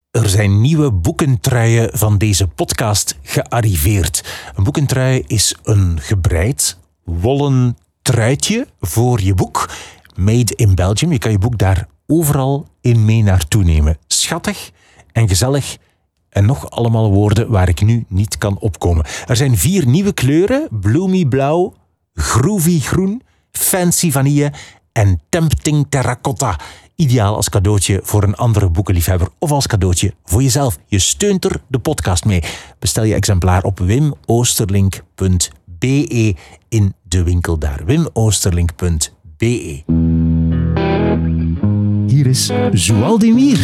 Er zijn nieuwe boekentruien van deze podcast gearriveerd. Een boekentrui is een gebreid wollen truitje voor je boek. Made in Belgium. Je kan je boek daar overal in mee naartoe nemen. Schattig en gezellig en nog allemaal woorden waar ik nu niet kan opkomen. Er zijn 4 nieuwe kleuren. Bloomy blauw, groovy groen, fancy vanille en tempting terracotta. Ideaal als cadeautje voor een andere boekenliefhebber of als cadeautje voor jezelf. Je steunt er de podcast mee. Bestel je exemplaar op wimoosterlink.be in de winkel daar. wimoosterlink.be. Hier is Zoualdemir.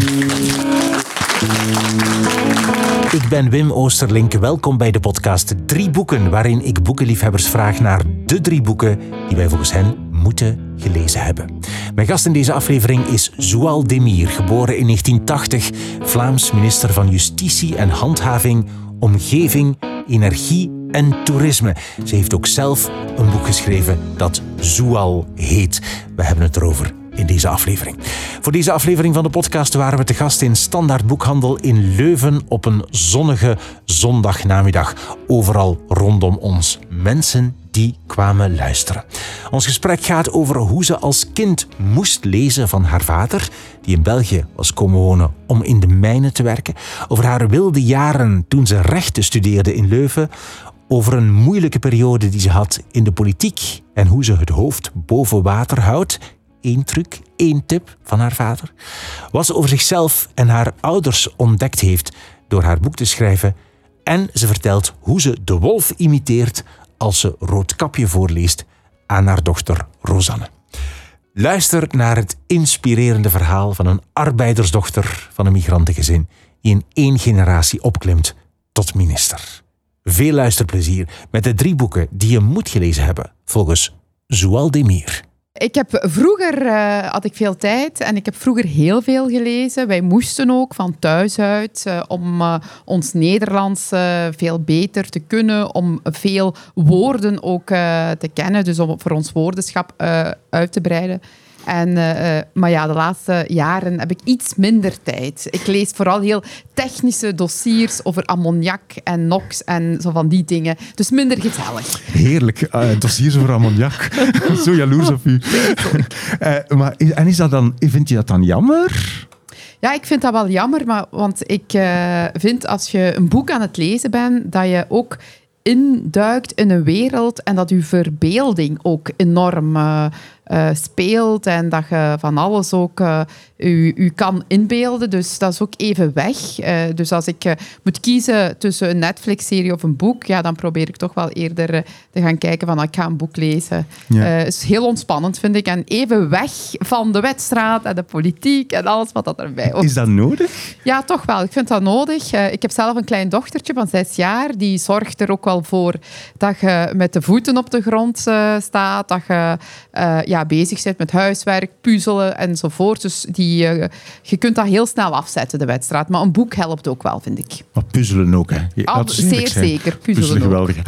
Ik ben Wim Oosterlink. Welkom bij de podcast 3 boeken, waarin ik boekenliefhebbers vraag naar de 3 boeken die wij volgens hen moeten gelezen hebben. Mijn gast in deze aflevering is Zoualdemir, geboren in 1980, Vlaams minister van Justitie en Handhaving, Omgeving, Energie en Toerisme. Ze heeft ook zelf een boek geschreven dat Zoual heet. We hebben het erover in deze aflevering. Voor deze aflevering van de podcast waren we te gast in Standaard Boekhandel in Leuven op een zonnige zondagnamiddag. Overal rondom ons mensen die kwamen luisteren. Ons gesprek gaat over hoe ze als kind moest lezen van haar vader, die in België was komen wonen om in de mijnen te werken. Over haar wilde jaren toen ze rechten studeerde in Leuven. Over een moeilijke periode die ze had in de politiek en hoe ze het hoofd boven water houdt. 1 truc, 1 tip van haar vader. Wat ze over zichzelf en haar ouders ontdekt heeft door haar boek te schrijven. En ze vertelt hoe ze de wolf imiteert als ze Roodkapje voorleest aan haar dochter Rosanne. Luister naar het inspirerende verhaal van een arbeidersdochter van een migrantengezin die in 1 generatie opklimt tot minister. Veel luisterplezier met de 3 boeken die je moet gelezen hebben volgens Zoualdemir. Vroeger had ik veel tijd en ik heb vroeger heel veel gelezen. Wij moesten ook van thuis uit om ons Nederlands veel beter te kunnen, om veel woorden ook te kennen, dus om voor ons woordenschap uit te breiden. Maar ja, de laatste jaren heb ik iets minder tijd. Ik lees vooral heel technische dossiers over ammoniak en NOx en zo van die dingen. Dus minder gezellig. Heerlijk, dossiers over ammoniak. Zo jaloers op u. En vind je dat dan jammer? Ja, ik vind dat wel jammer, want ik vind als je een boek aan het lezen bent, dat je ook induikt in een wereld en dat je verbeelding ook enorm speelt en dat je van alles ook u kan inbeelden. Dus dat is ook even weg. Dus als ik moet kiezen tussen een Netflix-serie of een boek, ja, dan probeer ik toch wel eerder te gaan kijken van ik ga een boek lezen. Ja. Het is heel ontspannend, vind ik. En even weg van de wedstrijd en de politiek en alles wat dat erbij hoort. Is dat nodig? Ja, toch wel. Ik vind dat nodig. Ik heb zelf een klein dochtertje van 6 jaar. Die zorgt er ook wel voor dat je met de voeten op de grond staat. Dat je bezig bent met huiswerk, puzzelen enzovoort. Dus je kunt dat heel snel afzetten, de wedstrijd. Maar een boek helpt ook wel, vind ik. Maar puzzelen ook, hè? Zeer zeker. Puzzelen geweldig.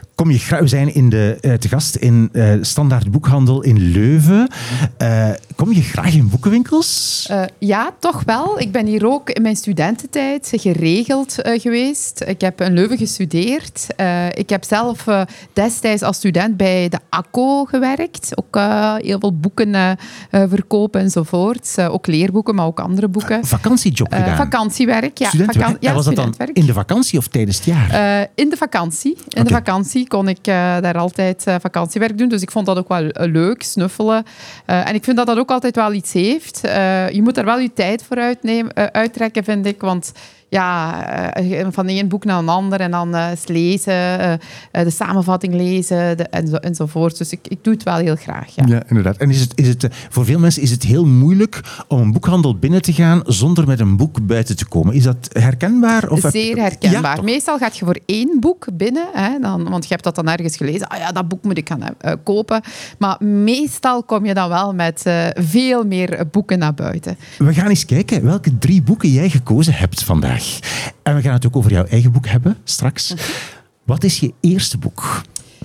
We zijn te gast in Standaard Boekhandel in Leuven. Kom je graag in boekenwinkels? Ja, toch wel. Ik ben hier ook in mijn studententijd geregeld geweest. Ik heb in Leuven gestudeerd. Ik heb zelf destijds als student bij de ACO gewerkt. Ook heel veel boeken verkopen enzovoort. Ook leerboeken, maar ook andere boeken. Vakantiejob gedaan? Vakantiewerk, ja. Was dat dan in de vakantie of tijdens het jaar? In de vakantie. In de vakantie kon ik daar altijd vakantiewerk doen. Dus ik vond dat ook wel leuk, snuffelen. En ik vind dat dat ook altijd wel iets heeft. Je moet er wel je tijd voor uittrekken, vind ik. Want ja, van één boek naar een ander en dan lezen, de samenvatting lezen enzovoort. Dus ik doe het wel heel graag. Ja, ja inderdaad. En is het, voor veel mensen is het heel moeilijk om een boekhandel binnen te gaan zonder met een boek buiten te komen. Is dat herkenbaar? Of Zeer herkenbaar. Ja, meestal gaat je voor 1 boek binnen, hè, want je hebt dat dan ergens gelezen. Ah ja, dat boek moet ik gaan kopen. Maar meestal kom je dan wel met veel meer boeken naar buiten. We gaan eens kijken welke 3 boeken jij gekozen hebt vandaag. En we gaan het ook over jouw eigen boek hebben, straks. Wat is je eerste boek?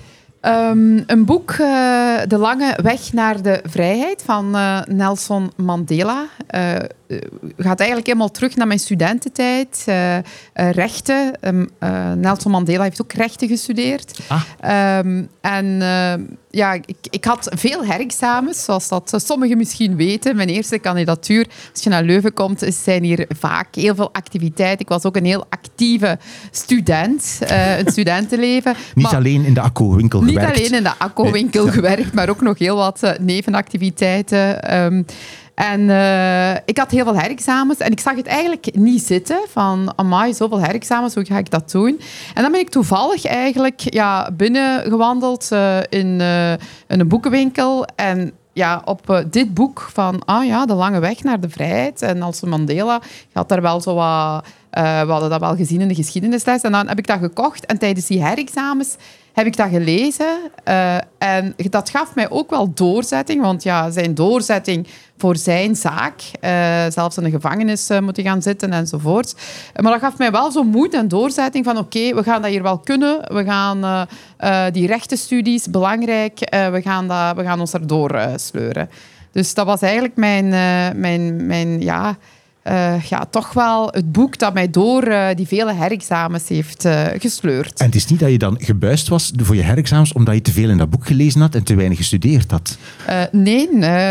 Een boek, De Lange Weg naar de Vrijheid, van Nelson Mandela. gaat eigenlijk helemaal terug naar mijn studententijd. Rechten. Nelson Mandela heeft ook rechten gestudeerd. Ik had veel herexamens, zoals dat sommigen misschien weten. Mijn eerste kandidatuur, als je naar Leuven komt, zijn hier vaak heel veel activiteiten. Ik was ook een heel actieve student, een studentenleven. Niet alleen in de Akko-winkel gewerkt. Niet alleen in de Akko-winkel gewerkt, maar ook nog heel wat nevenactiviteiten. Ik had heel veel herexamens en ik zag het eigenlijk niet zitten van, amai, zoveel herexamens, hoe ga ik dat doen? En dan ben ik toevallig eigenlijk binnengewandeld in een boekenwinkel en op dit boek van De Lange Weg naar de Vrijheid en Nelson Mandela, je had daar wel zo wat, we hadden dat wel gezien in de geschiedenisles en dan heb ik dat gekocht en tijdens die herexamens heb ik dat gelezen en dat gaf mij ook wel doorzetting, want zijn doorzetting voor zijn zaak, zelfs in de gevangenis moeten gaan zitten enzovoort. Maar dat gaf mij wel zo moed en doorzetting van oké, we gaan dat hier wel kunnen, we gaan die rechtenstudies, belangrijk, we gaan ons erdoor sleuren. Dus dat was eigenlijk toch wel het boek dat mij door die vele herexamens heeft gesleurd. En het is niet dat je dan gebuist was voor je herexamens omdat je te veel in dat boek gelezen had en te weinig gestudeerd had? Nee.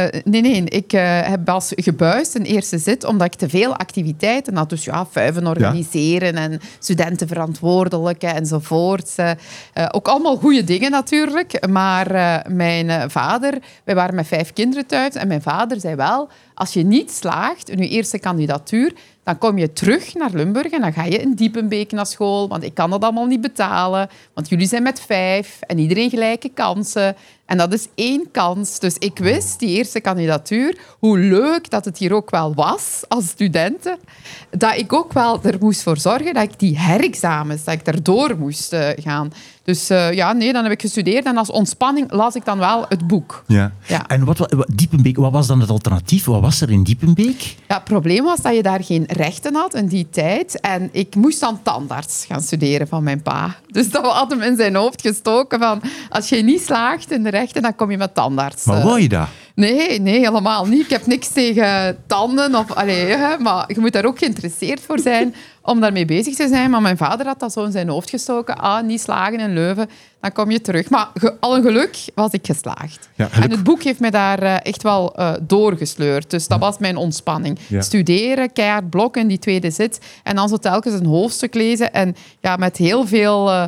Ik heb als gebuist een eerste zit omdat ik te veel activiteiten had. Dus vuiven organiseren en studentenverantwoordelijke enzovoort. Ook allemaal goede dingen natuurlijk. Maar mijn vader, wij waren met 5 kinderen thuis en mijn vader zei wel, als je niet slaagt in je eerste kandidatuur, dan kom je terug naar Limburg en dan ga je in Diepenbeek naar school, want ik kan dat allemaal niet betalen, want jullie zijn met 5 en iedereen gelijke kansen. En dat is 1 kans. Dus ik wist, die eerste kandidatuur, hoe leuk dat het hier ook wel was als studenten, dat ik ook wel er moest voor zorgen dat ik die herexamens, dat ik erdoor moest gaan. Dus dan heb ik gestudeerd en als ontspanning las ik dan wel het boek. Ja. En Diepenbeek, wat was dan het alternatief? Wat was er in Diepenbeek? Ja, het probleem was dat je daar geen rechten had in die tijd. En ik moest dan tandarts gaan studeren van mijn pa. Dus dat had hem in zijn hoofd gestoken van, als je niet slaagt in de rechten, dan kom je met tandarts. Maar wou je dat? Nee, helemaal niet. Ik heb niks tegen tanden. Maar je moet daar ook geïnteresseerd voor zijn om daarmee bezig te zijn. Maar mijn vader had dat zo in zijn hoofd gestoken. Niet slagen in Leuven, dan kom je terug. Maar al een geluk was ik geslaagd. Ja, en het boek heeft mij daar echt wel doorgesleurd. Dus dat was mijn ontspanning. Ja. Studeren, keihard blokken in die tweede zit. En dan zo telkens een hoofdstuk lezen. En met heel veel...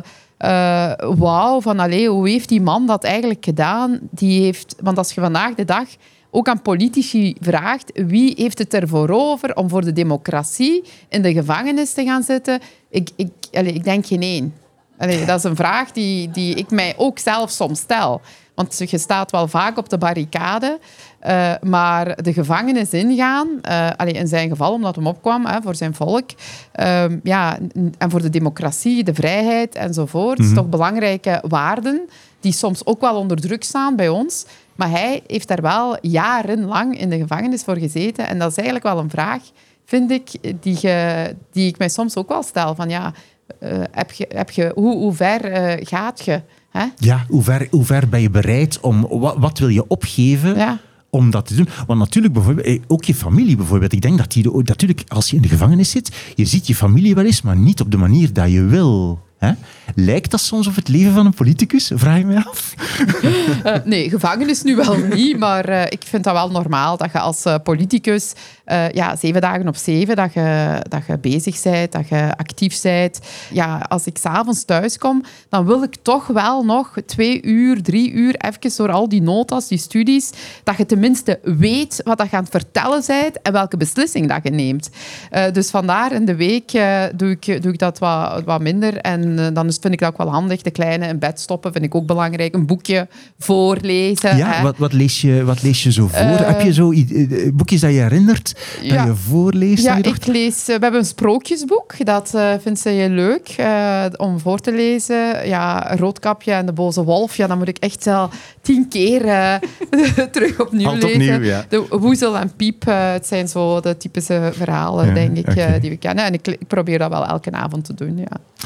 wauw, van hoe heeft die man dat eigenlijk gedaan? Want als je vandaag de dag ook aan politici vraagt, wie heeft het ervoor over om voor de democratie in de gevangenis te gaan zitten? Ik denk geen één. Dat is een vraag die ik mij ook zelf soms stel. Want je staat wel vaak op de barricade, maar de gevangenis ingaan, in zijn geval omdat hij opkwam voor zijn volk, en voor de democratie, de vrijheid enzovoort, is toch belangrijke waarden die soms ook wel onder druk staan bij ons. Maar hij heeft daar wel jarenlang in de gevangenis voor gezeten. En dat is eigenlijk wel een vraag, vind ik, die ik mij soms ook wel stel. Van hoe ver gaat je? Hè? Ja, hoe ver ben je bereid om... Wat wil je opgeven om dat te doen? Want natuurlijk, bijvoorbeeld, ook je familie bijvoorbeeld. Ik denk dat natuurlijk, als je in de gevangenis zit, je ziet je familie wel eens, maar niet op de manier dat je wil. Hè? Lijkt dat soms op het leven van een politicus? Vraag je mij af. Nee, gevangenis nu wel niet, maar ik vind dat wel normaal dat je als politicus 7 dagen op 7 dat je bezig bent, dat je actief bent. Ja, als ik 's avonds thuis kom, dan wil ik toch wel nog 2 uur, 3 uur even door al die notas, die studies, dat je tenminste weet wat je aan het vertellen bent en welke beslissing dat je neemt. Dus vandaar in de week doe ik dat wat minder en dan vind ik dat ook wel handig. De kleine in bed stoppen vind ik ook belangrijk. Een boekje voorlezen. Ja, wat lees je zo voor? Heb je zo boekjes dat je herinnert, dat je voorleest? Ja, we hebben een sprookjesboek. Dat vindt ze heel leuk om voor te lezen. Ja, Roodkapje en de Boze Wolf. Ja, dan moet ik echt wel 10 keer terug opnieuw lezen. Opnieuw, ja. De Woezel en Piep, het zijn zo de typische verhalen, denk ik, die we kennen. En ik probeer dat wel elke avond te doen, ja.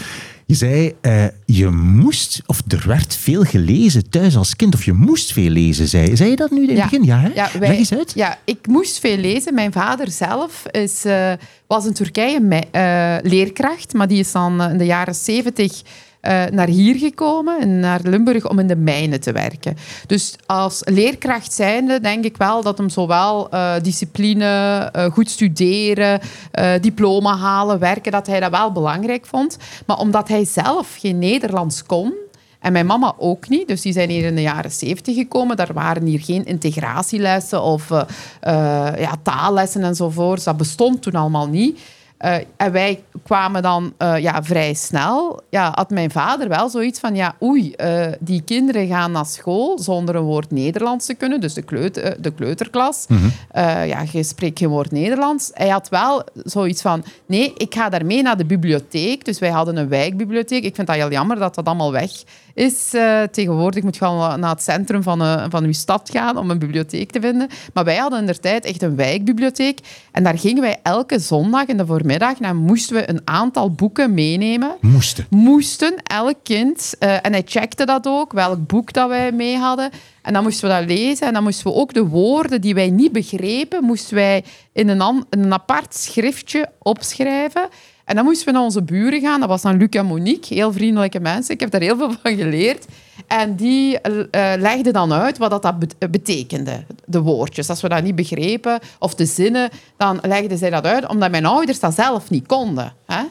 Je zei, je moest, of er werd veel gelezen thuis als kind, of je moest veel lezen, zei je dat nu in het begin? Ja, hè? Leg eens uit. Ja, ik moest veel lezen. Mijn vader zelf was in Turkije leerkracht, maar die is dan in de jaren 70 naar hier gekomen, naar Limburg, om in de mijnen te werken. Dus als leerkracht zijnde denk ik wel dat hem zowel discipline, goed studeren, diploma halen, werken, dat hij dat wel belangrijk vond. Maar omdat hij zelf geen Nederlands kon, en mijn mama ook niet, dus die zijn hier in de jaren 70 gekomen. Daar waren hier geen integratielessen of taallessen enzovoort. Dat bestond toen allemaal niet. En wij kwamen dan vrij snel. Ja, had mijn vader wel zoiets van... die kinderen gaan naar school zonder een woord Nederlands te kunnen. Dus de kleuterklas. Mm-hmm. Je spreekt geen woord Nederlands. Hij had wel zoiets van... Nee, ik ga daarmee naar de bibliotheek. Dus wij hadden een wijkbibliotheek. Ik vind dat heel jammer dat dat allemaal weg is. Tegenwoordig moet je gewoon naar het centrum van uw stad gaan om een bibliotheek te vinden. Maar wij hadden in der tijd echt een wijkbibliotheek. En daar gingen wij elke zondag in de voormiddag en moesten we een aantal boeken meenemen. Moesten, elk kind. En hij checkte dat ook, welk boek dat wij mee hadden. En dan moesten we dat lezen. En dan moesten we ook de woorden die wij niet begrepen, moesten wij in een apart schriftje opschrijven. En dan moesten we naar onze buren gaan. Dat was dan Luc en Monique, heel vriendelijke mensen. Ik heb daar heel veel van geleerd. En die legden dan uit wat dat betekende, de woordjes. Als we dat niet begrepen, of de zinnen, dan legden zij dat uit, omdat mijn ouders dat zelf niet konden. Hè?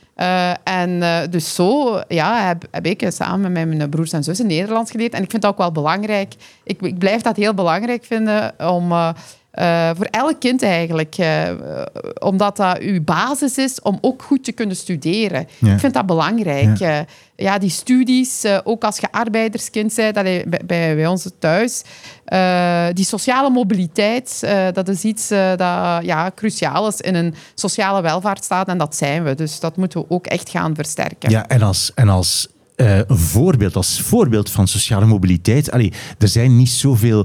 Dus zo heb ik samen met mijn broers en zussen Nederlands geleerd. En ik vind dat ook wel belangrijk. Ik blijf dat heel belangrijk vinden om... voor elk kind eigenlijk. Omdat dat uw basis is om ook goed te kunnen studeren. Ja. Ik vind dat belangrijk. Ja. Die studies, ook als je arbeiderskind bent, bij ons thuis. Die sociale mobiliteit, dat is iets dat cruciaal is in een sociale welvaartsstaat. En dat zijn we. Dus dat moeten we ook echt gaan versterken. Ja, en als voorbeeld van sociale mobiliteit. Er zijn niet zoveel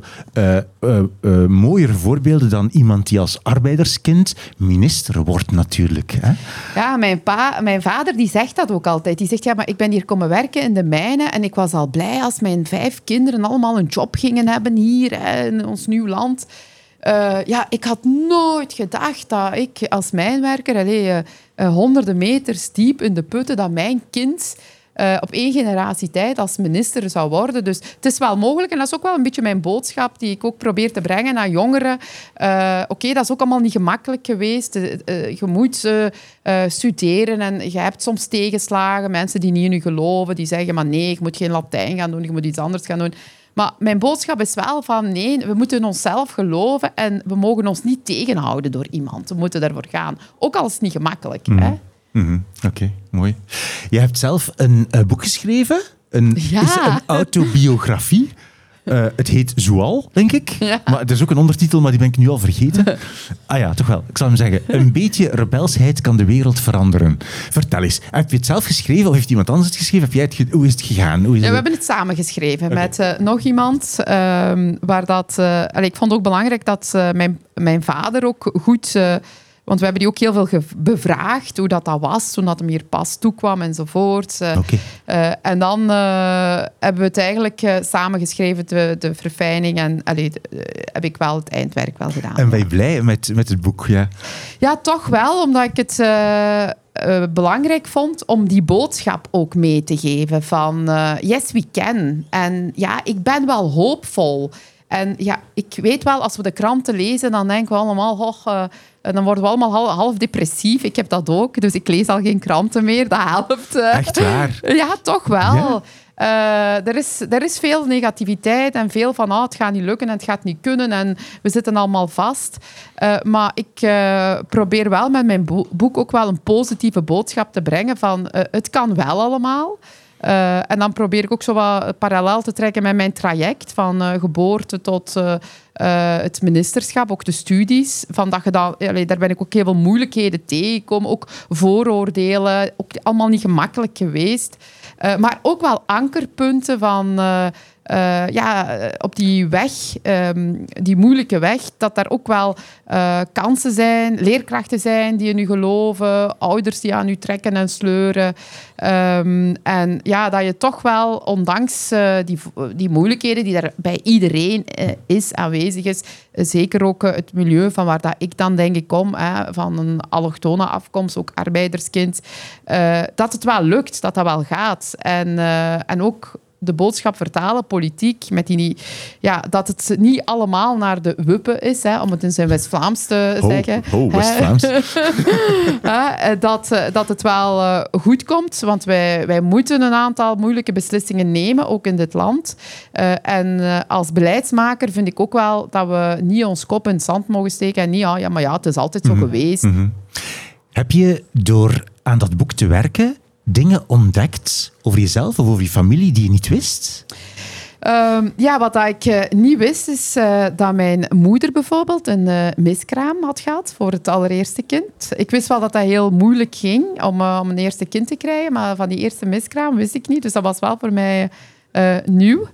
mooiere voorbeelden dan iemand die als arbeiderskind minister wordt natuurlijk. Hè? Ja, mijn vader die zegt dat ook altijd. Die zegt, maar ik ben hier komen werken in de mijnen en ik was al blij als mijn 5 kinderen allemaal een job gingen hebben hier in ons nieuw land. Ik had nooit gedacht dat ik als mijnwerker honderden meters diep in de putten, dat mijn kind... op 1 generatie tijd als minister zou worden. Dus het is wel mogelijk. En dat is ook wel een beetje mijn boodschap die ik ook probeer te brengen naar jongeren. Oké, dat is ook allemaal niet gemakkelijk geweest. Je moet studeren en je hebt soms tegenslagen. Mensen die niet in je geloven, die zeggen, maar nee, je moet geen Latijn gaan doen, je moet iets anders gaan doen. Maar mijn boodschap is wel van, nee, we moeten in onszelf geloven en we mogen ons niet tegenhouden door iemand. We moeten daarvoor gaan. Ook al is het niet gemakkelijk, hè? Mm-hmm. Oké, mooi. Je hebt zelf een boek geschreven. Is een autobiografie. Het heet Zoal, denk ik. Ja. Maar er is ook een ondertitel, maar die ben ik nu al vergeten. Toch wel. Ik zal hem zeggen. Een beetje rebelsheid kan de wereld veranderen. Vertel eens. Heb je het zelf geschreven of heeft iemand anders het geschreven? Hoe is het gegaan? We hebben het samen geschreven met nog iemand. Waar dat... ik vond het ook belangrijk dat mijn vader ook goed... Want we hebben die ook heel veel bevraagd, hoe dat was, toen dat hem hier pas toekwam enzovoort. En dan hebben we het eigenlijk samengeschreven, de verfijning. En heb ik wel het eindwerk wel gedaan. En ben je blij met het boek? Ja, ja, toch wel, omdat ik het belangrijk vond om die boodschap ook mee te geven van yes, we can. En ja, ik ben wel hoopvol. En ja, ik weet wel, als we de kranten lezen, dan denken we allemaal... dan worden we allemaal half depressief. Ik heb dat ook, dus ik lees al geen kranten meer. Dat helpt. Echt waar? Ja, toch wel. Ja. Er is veel negativiteit en veel van het gaat niet lukken en het gaat niet kunnen en we zitten allemaal vast. Maar ik probeer wel met mijn boek ook wel een positieve boodschap te brengen van het kan wel allemaal. En dan probeer ik ook zo wat parallel te trekken met mijn traject van geboorte tot het ministerschap, ook de studies. Van dat je daar ben ik ook heel veel moeilijkheden tegengekomen, ook vooroordelen, ook allemaal niet gemakkelijk geweest. Maar ook wel ankerpunten van op die weg, die moeilijke weg, dat daar ook wel kansen zijn, leerkrachten zijn die in u geloven, ouders die aan u trekken en sleuren. En ja, dat je toch wel, ondanks die moeilijkheden die er bij iedereen aanwezig is, zeker ook het milieu van waar dat ik dan denk ik kom, van een allochtone afkomst, ook arbeiderskind, dat het wel lukt, dat wel gaat. En ook de boodschap vertalen, politiek, met dat het niet allemaal naar de wuppen is, om het in zijn West-Vlaams te zeggen. West-Vlaams. Dat het wel goed komt, want wij moeten een aantal moeilijke beslissingen nemen, ook in dit land. En als beleidsmaker vind ik ook wel dat we niet ons kop in het zand mogen steken en niet, het is altijd zo geweest. Mm-hmm. Heb je door aan dat boek te werken dingen ontdekt over jezelf of over je familie die je niet wist? Wat ik niet wist, is dat mijn moeder bijvoorbeeld een miskraam had gehad voor het allereerste kind. Ik wist wel dat dat heel moeilijk ging om een eerste kind te krijgen, maar van die eerste miskraam wist ik niet. Dus dat was wel voor mij nieuw.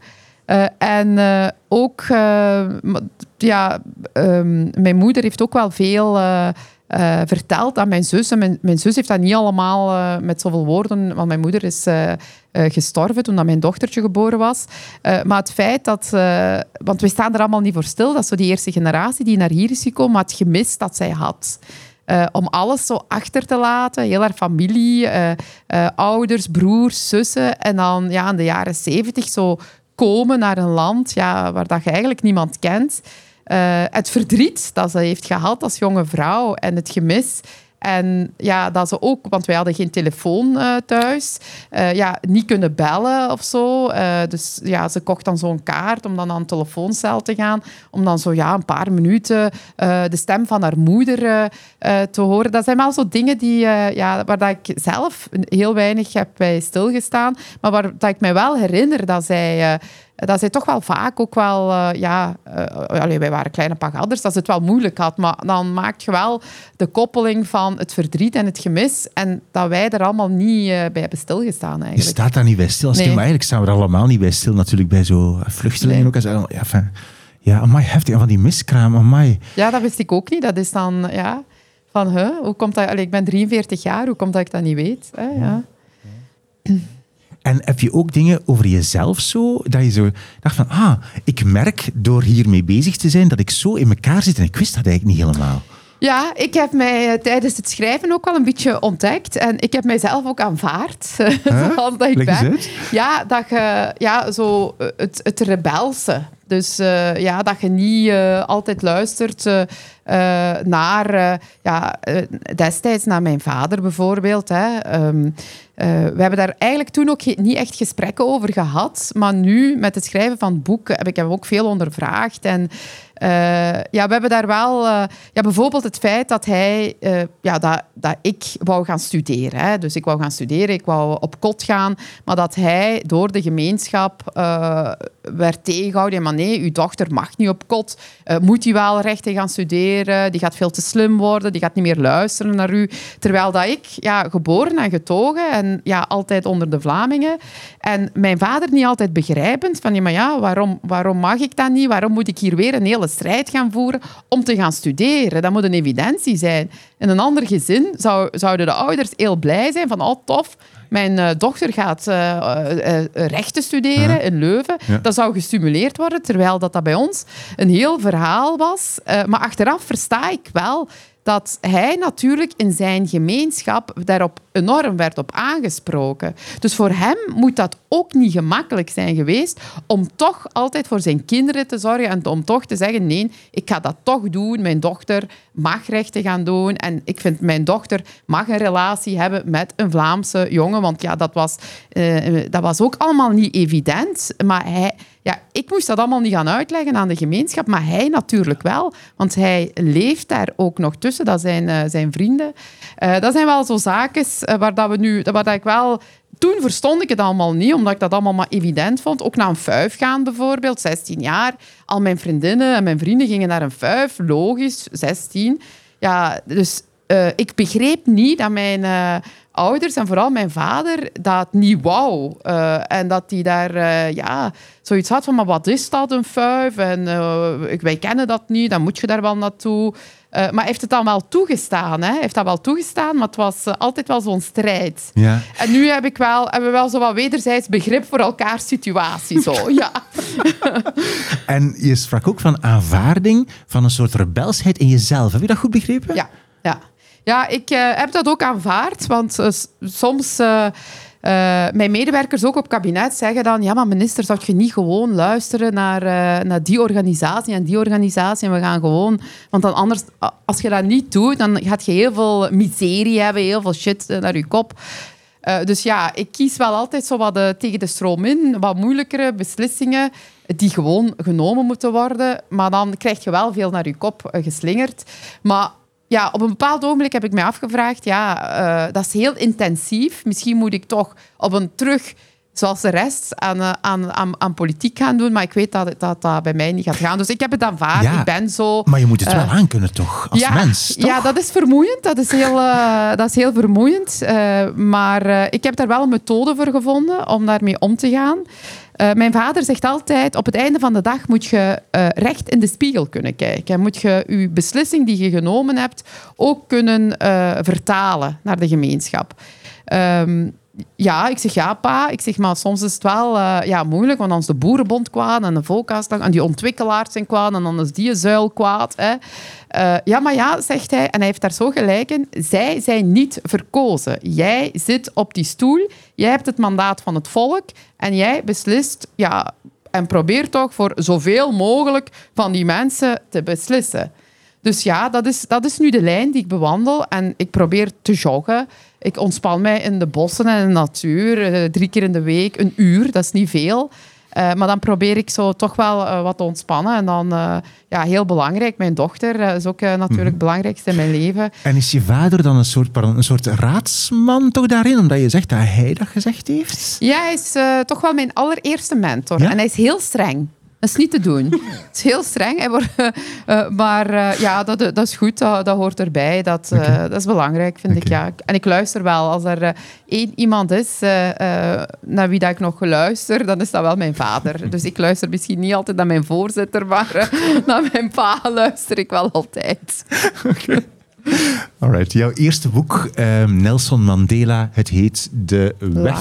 Mijn moeder heeft ook wel veel verteld aan mijn zus. En mijn zus heeft dat niet allemaal met zoveel woorden, want mijn moeder is gestorven toen dat mijn dochtertje geboren was. Maar het feit dat... want we staan er allemaal niet voor stil. Dat is zo die eerste generatie die naar hier is gekomen, maar het gemis dat zij had. Om alles zo achter te laten. Heel haar familie, ouders, broers, zussen. En dan in de jaren 70 zo komen naar een land waar dat je eigenlijk niemand kent. Het verdriet dat ze heeft gehad als jonge vrouw en het gemis. En dat ze ook, want wij hadden geen telefoon thuis, niet kunnen bellen of zo. Dus ze kocht dan zo'n kaart om dan aan een telefooncel te gaan, om dan zo een paar minuten de stem van haar moeder te horen. Dat zijn wel zo dingen waar dat ik zelf heel weinig heb bij stilgestaan, maar waar dat ik mij wel herinner dat zij toch wel vaak ook wel... wij waren kleine pagadders, dat ze het wel moeilijk had. Maar dan maak je wel de koppeling van het verdriet en het gemis. En dat wij er allemaal niet bij hebben stilgestaan eigenlijk. Je staat daar niet bij stil. Maar eigenlijk staan we er allemaal niet bij stil. Natuurlijk bij zo vluchtelingen ook. Amai, heftig. En van die miskraam, amai. Ja, dat wist ik ook niet. Dat is dan... hoe komt dat... ik ben 43 jaar, hoe komt dat ik dat niet weet? Ja. En heb je ook dingen over jezelf zo, dat je zo dacht van, ik merk door hiermee bezig te zijn dat ik zo in elkaar zit en ik wist dat eigenlijk niet helemaal. Ja, ik heb mij tijdens het schrijven ook wel een beetje ontdekt en ik heb mijzelf ook aanvaard. Zoals dat ik ben. Ja, dat je zo het rebelse. Dus dat je niet altijd luistert naar... destijds naar mijn vader bijvoorbeeld. We hebben daar eigenlijk toen ook niet echt gesprekken over gehad. Maar nu, met het schrijven van het boek, heb ik hem ook veel ondervraagd. En we hebben daar wel... bijvoorbeeld het feit dat hij... dat ik wou gaan studeren. Hè. Dus ik wou gaan studeren, ik wou op kot gaan. Maar dat hij door de gemeenschap werd tegengehouden. Maar nee, uw dochter mag niet op kot. Moet die wel rechten gaan studeren? Die gaat veel te slim worden. Die gaat niet meer luisteren naar u. Terwijl dat ik, geboren en getogen en altijd onder de Vlamingen. En mijn vader niet altijd begrijpend van, waarom mag ik dat niet? Waarom moet ik hier weer een hele strijd gaan voeren om te gaan studeren? Dat moet een evidentie zijn. In een ander gezin zouden de ouders heel blij zijn van, tof, mijn dochter gaat rechten studeren in Leuven. Ja. Dat zou gestimuleerd worden, terwijl dat bij ons een heel verhaal was. Maar achteraf versta ik wel dat hij natuurlijk in zijn gemeenschap daarop enorm werd op aangesproken. Dus voor hem moet dat ook niet gemakkelijk zijn geweest om toch altijd voor zijn kinderen te zorgen en om toch te zeggen, nee, ik ga dat toch doen. Mijn dochter mag rechten gaan doen en ik vind mijn dochter mag een relatie hebben met een Vlaamse jongen, want dat was ook allemaal niet evident. Maar ik moest dat allemaal niet gaan uitleggen aan de gemeenschap, maar hij natuurlijk wel, want hij leeft daar ook nog tussen, dat zijn zijn vrienden. Dat zijn wel zo zaken waar dat ik wel... Toen verstond ik het allemaal niet, omdat ik dat allemaal maar evident vond. Ook naar een fuif gaan bijvoorbeeld, 16 jaar. Al mijn vriendinnen en mijn vrienden gingen naar een fuif, logisch, 16. Ja, dus ik begreep niet dat ouders en vooral mijn vader dat niet wou. En dat hij daar zoiets had van, maar wat is dat, een fuif? En wij kennen dat niet, dan moet je daar wel naartoe. Maar hij heeft het dan wel toegestaan. Hè? Hij heeft dat wel toegestaan, maar het was altijd wel zo'n strijd. Ja. En nu hebben we wel zo wat wederzijds begrip voor elkaars situatie. Zo. Ja. En je sprak ook van aanvaarding, van een soort rebelsheid in jezelf. Heb je dat goed begrepen? Ja. Ja, ik heb dat ook aanvaard, want soms... mijn medewerkers ook op kabinet zeggen dan, ja, maar minister, zou je niet gewoon luisteren naar die organisatie en die organisatie en we gaan gewoon... Want dan anders, als je dat niet doet, dan gaat je heel veel miserie hebben, heel veel shit naar je kop. Dus ja, ik kies wel altijd zo wat tegen de stroom in, wat moeilijkere beslissingen die gewoon genomen moeten worden. Maar dan krijg je wel veel naar je kop geslingerd. Maar... Ja, op een bepaald ogenblik heb ik mij afgevraagd, dat is heel intensief. Misschien moet ik toch terug, zoals de rest, aan politiek gaan doen. Maar ik weet dat bij mij niet gaat gaan. Dus ik heb het aanvaard. Ja, ik ben zo... Maar je moet het wel aankunnen, toch? Als mens, toch? Ja, dat is vermoeiend. Dat is heel vermoeiend. Maar ik heb daar wel een methode voor gevonden om daarmee om te gaan. Mijn vader zegt altijd, op het einde van de dag moet je recht in de spiegel kunnen kijken. Moet je je beslissing die je genomen hebt ook kunnen vertalen naar de gemeenschap. Ja, ik zeg ja, pa. Ik zeg, maar soms is het wel moeilijk, want dan is de Boerenbond kwaad en de Volkshuisdag en die ontwikkelaars zijn kwaad en dan is die zuil kwaad. Hè. Zegt hij, en hij heeft daar zo gelijk in, zij zijn niet verkozen. Jij zit op die stoel, jij hebt het mandaat van het volk en jij beslist, en probeert toch voor zoveel mogelijk van die mensen te beslissen. Dus ja, dat is nu de lijn die ik bewandel en ik probeer te joggen. Ik ontspan mij in de bossen en in de natuur 3 keer in de week, 1 uur, dat is niet veel. Maar dan probeer ik zo toch wel wat te ontspannen. En dan, heel belangrijk, mijn dochter is ook natuurlijk het belangrijkste in mijn leven. En is je vader dan een soort raadsman toch daarin? Omdat je zegt dat hij dat gezegd heeft? Ja, hij is toch wel mijn allereerste mentor. Ja? En hij is heel streng. Dat is niet te doen. Het is heel streng. Dat is goed. Dat hoort erbij. Dat is belangrijk, vind ik. Ja. En ik luister wel. Als er één iemand is naar wie dat ik nog luister, dan is dat wel mijn vader. Dus ik luister misschien niet altijd naar mijn voorzitter, maar naar mijn pa luister ik wel altijd. Okay. Alright, jouw eerste boek, Nelson Mandela, het heet De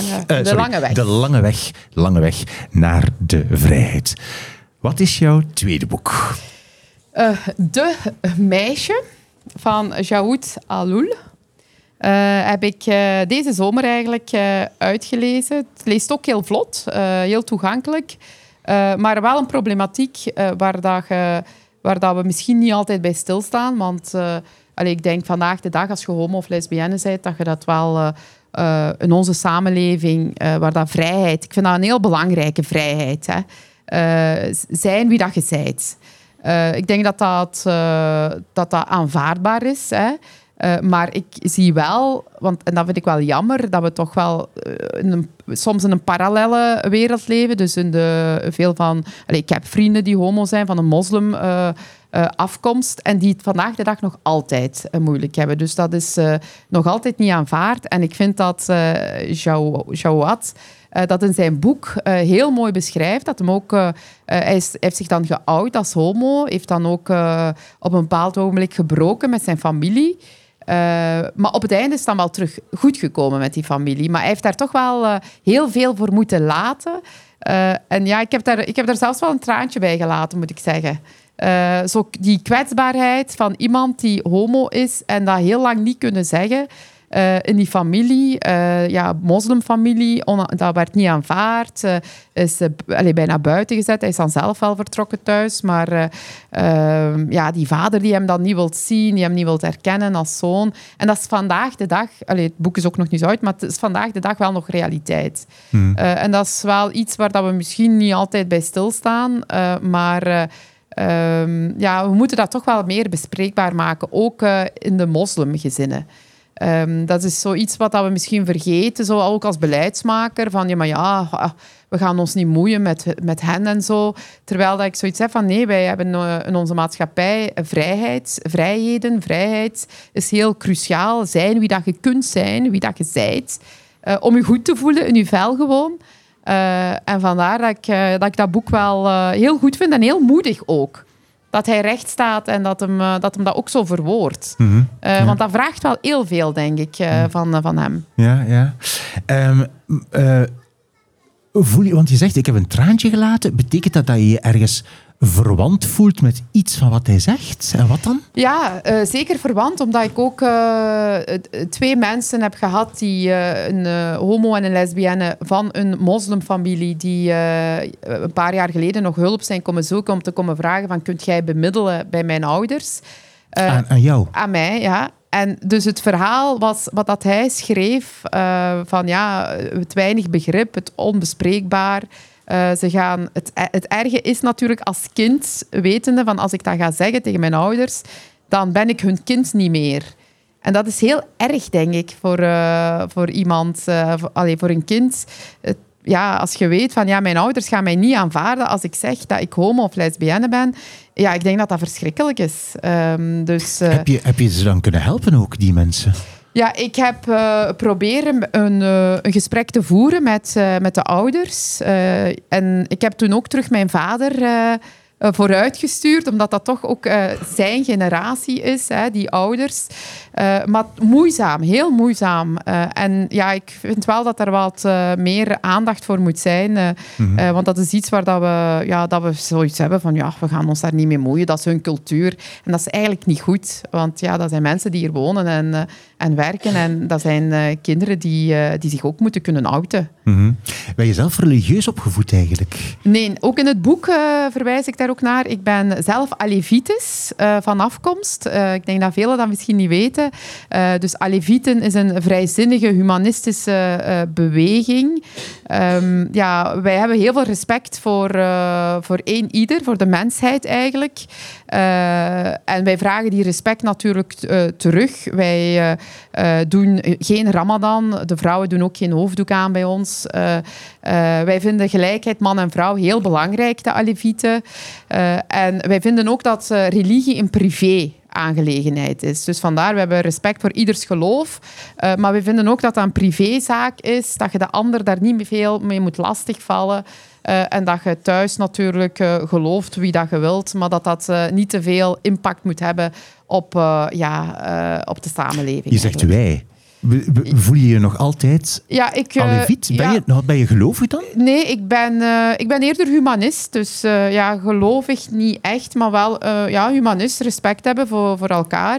Lange Weg naar de Vrijheid. Wat is jouw tweede boek? De Meisje van Jaoud Alloul. Heb ik deze zomer eigenlijk uitgelezen. Het leest ook heel vlot, heel toegankelijk. Maar wel een problematiek waar dat we misschien niet altijd bij stilstaan. Want ik denk vandaag de dag, als je homo of lesbienne bent, dat je dat wel in onze samenleving, waar dat vrijheid... Ik vind dat een heel belangrijke vrijheid. Hè. Zijn wie dat je bent. Ik denk dat aanvaardbaar is. Hè. Maar ik zie wel, en dat vind ik wel jammer, dat we toch wel soms in een parallelle wereld leven. Dus ik heb vrienden die homo zijn van een moslim afkomst en die het vandaag de dag nog altijd moeilijk hebben. Dus dat is nog altijd niet aanvaard. En ik vind dat Jawad dat in zijn boek heel mooi beschrijft. Dat hem ook, hij heeft zich dan geout als homo, heeft dan ook op een bepaald ogenblik gebroken met zijn familie. Maar op het einde is het dan wel terug goed gekomen met die familie. Maar hij heeft daar toch wel heel veel voor moeten laten. En ja, ik heb daar zelfs wel een traantje bij gelaten, moet ik zeggen. Zo die kwetsbaarheid van iemand die homo is en dat heel lang niet kunnen zeggen. In die familie, moslimfamilie, dat werd niet aanvaard. Is bijna buiten gezet. Hij is dan zelf wel vertrokken thuis. Maar die vader die hem dan niet wil zien, die hem niet wil herkennen als zoon. En dat is vandaag de dag... het boek is ook nog niet uit, maar het is vandaag de dag wel nog realiteit. En dat is wel iets waar dat we misschien niet altijd bij stilstaan. Maar... we moeten dat toch wel meer bespreekbaar maken, ook in de moslimgezinnen. Dat is zoiets wat we misschien vergeten, zo ook als beleidsmaker. Van we gaan ons niet moeien met hen en zo. Terwijl dat ik zoiets heb van nee, wij hebben in onze maatschappij vrijheid is heel cruciaal. Zijn wie dat je kunt zijn, wie dat je zijt. Om je goed te voelen in je vel gewoon. En vandaar dat ik dat boek wel heel goed vind en heel moedig ook. Dat hij recht staat en dat hem dat ook zo verwoordt. Mm-hmm. Want dat vraagt wel heel veel, denk ik, van hem. Ja. Voel je, want je zegt, ik heb een traantje gelaten. Betekent dat je je ergens verwant voelt met iets van wat hij zegt? En wat dan? Ja, zeker verwant, omdat ik ook 2 mensen heb gehad die een homo en een lesbienne van een moslimfamilie die een paar jaar geleden nog hulp zijn komen zoeken om te komen vragen van, kunt jij bemiddelen bij mijn ouders? Aan jou? Aan mij, ja. En dus het verhaal was wat dat hij schreef van het weinig begrip, het onbespreekbaar. Het erge is natuurlijk als kind, wetende van als ik dat ga zeggen tegen mijn ouders, dan ben ik hun kind niet meer. En dat is heel erg, denk ik, voor iemand, voor een kind. Als je weet van mijn ouders gaan mij niet aanvaarden als ik zeg dat ik homo of lesbienne ben. Ja, ik denk dat dat verschrikkelijk is. Heb je ze dan kunnen helpen ook, die mensen? Ja, ik heb proberen een gesprek te voeren met de ouders. En ik heb toen ook terug mijn vader vooruitgestuurd, omdat dat toch ook zijn generatie is, die ouders. Maar moeizaam, heel moeizaam. En ja, ik vind wel dat er wat meer aandacht voor moet zijn. Want dat is iets waar dat we zoiets hebben van, we gaan ons daar niet mee moeien. Dat is hun cultuur. En dat is eigenlijk niet goed. Want dat zijn mensen die hier wonen en werken. En dat zijn kinderen die zich ook moeten kunnen outen. Mm-hmm. Ben je zelf religieus opgevoed eigenlijk? Nee, ook in het boek verwijs ik daar ook naar. Ik ben zelf Alevitisch van afkomst. Ik denk dat velen dat misschien niet weten. Dus Alevieten is een vrijzinnige, humanistische beweging. Wij hebben heel veel respect voor ieder, voor de mensheid eigenlijk. En wij vragen die respect natuurlijk terug. Wij doen geen Ramadan. De vrouwen doen ook geen hoofddoek aan bij ons. Wij vinden gelijkheid man en vrouw heel belangrijk, de Alevieten. En wij vinden ook dat religie een privé-aangelegenheid is. Dus vandaar, we hebben respect voor ieders geloof. Maar we vinden ook dat dat een privézaak is, dat je de ander daar niet veel mee moet lastigvallen. En dat je thuis natuurlijk gelooft wie dat je wilt, maar dat niet te veel impact moet hebben op de samenleving. Je zegt wij. Voel je je nog altijd Aleviet? Ben je gelovig dan? Nee, ik ben eerder humanist. Dus gelovig niet echt, maar wel humanist. Respect hebben voor elkaar.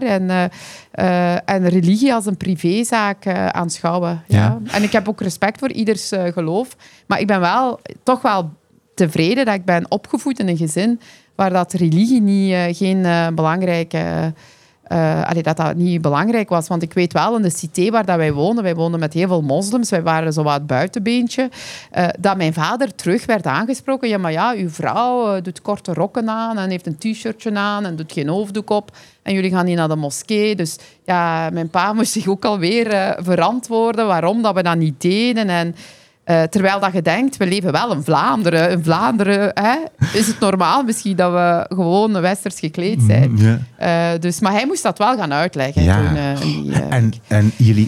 En religie als een privézaak aanschouwen. Ja. En ik heb ook respect voor ieders geloof. Maar ik ben toch wel tevreden dat ik ben opgevoed in een gezin waar dat religie geen belangrijke... dat niet belangrijk was. Want ik weet wel, in de cité waar dat wij woonden met heel veel moslims, wij waren zo wat het buitenbeentje, dat mijn vader terug werd aangesproken. Ja, maar uw vrouw doet korte rokken aan en heeft een t-shirtje aan en doet geen hoofddoek op. En jullie gaan niet naar de moskee. Dus mijn pa moest zich ook alweer verantwoorden waarom dat we dat niet deden. En terwijl dat je denkt, we leven wel in Vlaanderen. In Vlaanderen is het normaal misschien dat we gewoon westers gekleed zijn. Maar hij moest dat wel gaan uitleggen. Ja. Toen, en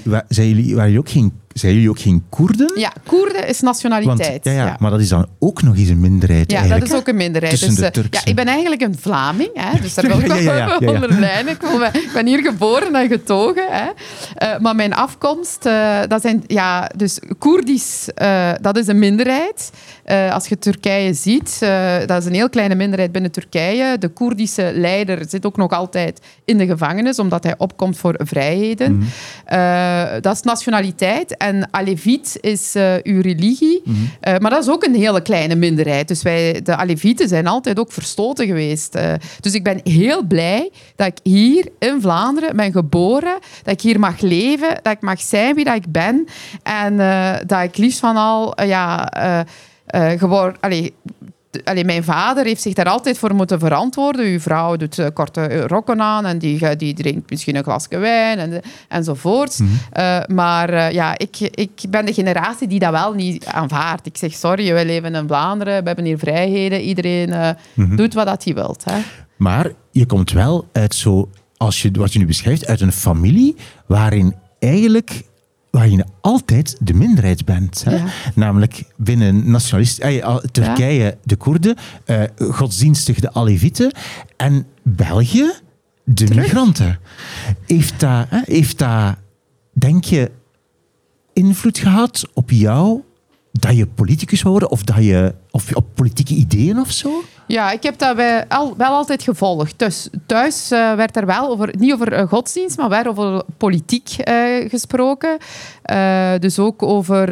zijn jullie ook geen Koerden? Ja, Koerden is nationaliteit. Want, maar dat is dan ook nog eens een minderheid eigenlijk. Ja, dat is ook een minderheid. Dus, ik ben eigenlijk een Vlaming. Dus daar wil ik nog onderlijnen. Ik ben hier geboren en getogen. Maar mijn afkomst, dat zijn... Ja, dus Koerdisch, dat is een minderheid. Als je Turkije ziet, dat is een heel kleine minderheid binnen Turkije. De Koerdische leider zit ook nog altijd in de gevangenis, omdat hij opkomt voor vrijheden. Mm-hmm. Dat is nationaliteit. En Aleviet is uw religie. Mm-hmm. Maar dat is ook een hele kleine minderheid. Dus de Alevieten zijn altijd ook verstoten geweest. Dus ik ben heel blij dat ik hier in Vlaanderen ben geboren. Dat ik hier mag leven. Dat ik mag zijn wie dat ik ben. En dat ik liefst van al... mijn vader heeft zich daar altijd voor moeten verantwoorden. Uw vrouw doet korte rokken aan en die drinkt misschien een glasje wijn enzovoort. Maar ik ben de generatie die dat wel niet aanvaardt. Ik zeg, sorry, wij leven in Vlaanderen, we hebben hier vrijheden, iedereen doet wat hij wil. Hè. Maar je komt wel uit wat je nu beschrijft, uit een familie waarin je altijd de minderheid bent. Hè? Ja. Namelijk binnen Turkije de Koerden, godsdienstig de Alevieten en België de migranten. Heeft dat, denk je, invloed gehad op jou dat je politicus wou worden of op politieke ideeën of zo? Ja, ik heb dat wel altijd gevolgd. Dus thuis werd er wel niet over godsdienst, maar wel over politiek gesproken. Dus ook over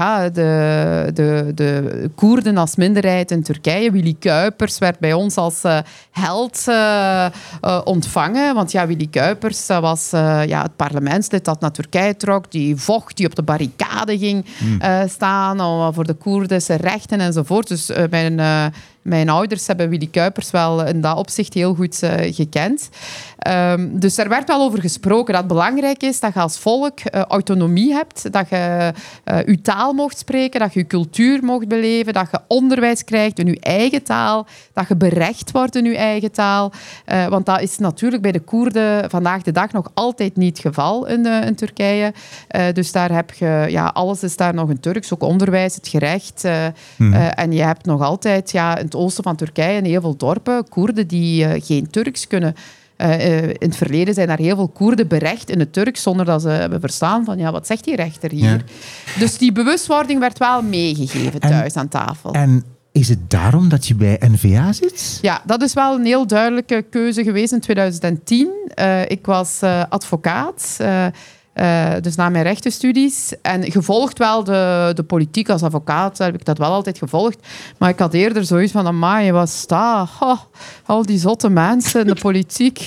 de Koerden als minderheid in Turkije. Willy Cuypers werd bij ons als held ontvangen. Want Willy Cuypers was het parlementslid dat naar Turkije trok, die vocht, die op de barricade ging staan voor de Koerdische rechten enzovoort. Dus mijn ouders hebben Willy Cuypers wel in dat opzicht heel goed gekend. Dus er werd wel over gesproken dat het belangrijk is dat je als volk autonomie hebt, dat je je taal mocht spreken, dat je je cultuur mocht beleven, dat je onderwijs krijgt in je eigen taal, dat je berecht wordt in je eigen taal. Want dat is natuurlijk bij de Koerden vandaag de dag nog altijd niet het geval in Turkije. Dus daar heb je, alles is daar nog in Turks, ook onderwijs, het gerecht. En je hebt nog altijd in het oosten van Turkije in heel veel dorpen Koerden die geen Turks kunnen. In het verleden zijn er heel veel Koerden berecht in het Turks zonder dat ze hebben verstaan van wat zegt die rechter hier. Ja. Dus die bewustwording werd wel meegegeven thuis aan tafel. En is het daarom dat je bij N-VA zit? Ja, dat is wel een heel duidelijke keuze geweest in 2010. Ik was advocaat. Dus na mijn rechtenstudies. En gevolgd wel de politiek als advocaat, heb ik dat wel altijd gevolgd. Maar ik had eerder zoiets van, amai, wat staat? Al die zotte mensen in de politiek.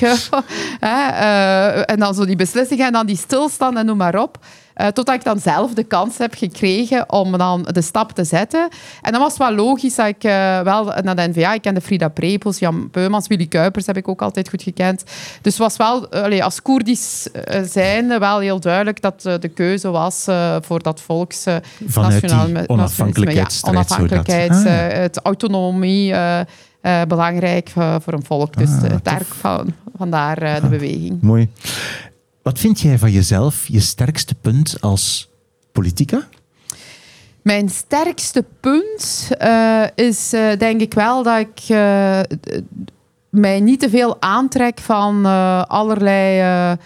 En dan zo die beslissingen en dan die stilstand en noem maar op. Totdat ik dan zelf de kans heb gekregen om dan de stap te zetten. En dan was het wel logisch dat ik wel naar de N-VA... Ik kende Frida Prepels, Jan Peumans, Willy Cuypers heb ik ook altijd goed gekend. Dus het was wel, als Koerdisch zijnde, wel heel duidelijk dat de keuze was voor dat volks... Vanuit die onafhankelijkheidsstrijd. Het autonomie... belangrijk voor een volk. Dus vandaar de beweging. Mooi. Wat vind jij van jezelf je sterkste punt als politica? Mijn sterkste punt is denk ik wel dat ik mij niet te veel aantrek van allerlei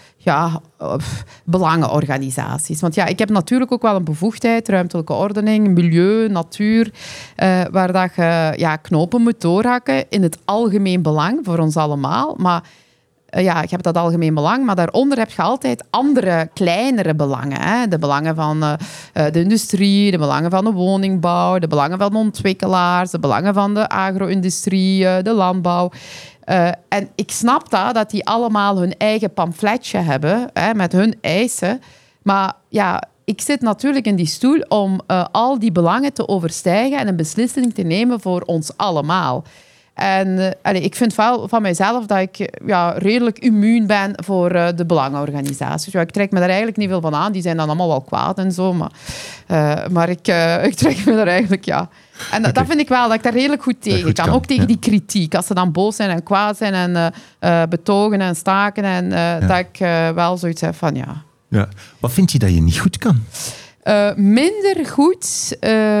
belangenorganisaties. Want ik heb natuurlijk ook wel een bevoegdheid, ruimtelijke ordening, milieu, natuur, waar dat je knopen moet doorhakken in het algemeen belang voor ons allemaal. Maar je hebt dat algemeen belang, maar daaronder heb je altijd andere, kleinere belangen. Hè? De belangen van de industrie, de belangen van de woningbouw, de belangen van de ontwikkelaars, de belangen van de agro-industrie, de landbouw. En ik snap dat die allemaal hun eigen pamfletje hebben, met hun eisen. Maar ik zit natuurlijk in die stoel om al die belangen te overstijgen en een beslissing te nemen voor ons allemaal. En ik vind wel van mijzelf dat ik redelijk immuun ben voor de belangenorganisaties. Ik trek me daar eigenlijk niet veel van aan. Die zijn dan allemaal wel kwaad en zo. Maar ik trek me daar eigenlijk, En dat vind ik wel, dat ik daar redelijk goed tegen kan. Ook tegen die kritiek. Als ze dan boos zijn en kwaad zijn en betogen en staken. En dat ik wel zoiets heb van, Ja. Wat vind je dat je niet goed kan? Minder goed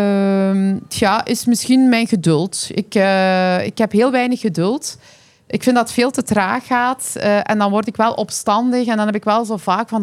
is misschien mijn geduld. Ik heb heel weinig geduld. Ik vind dat het veel te traag gaat. En dan word ik wel opstandig. En dan heb ik wel zo vaak van...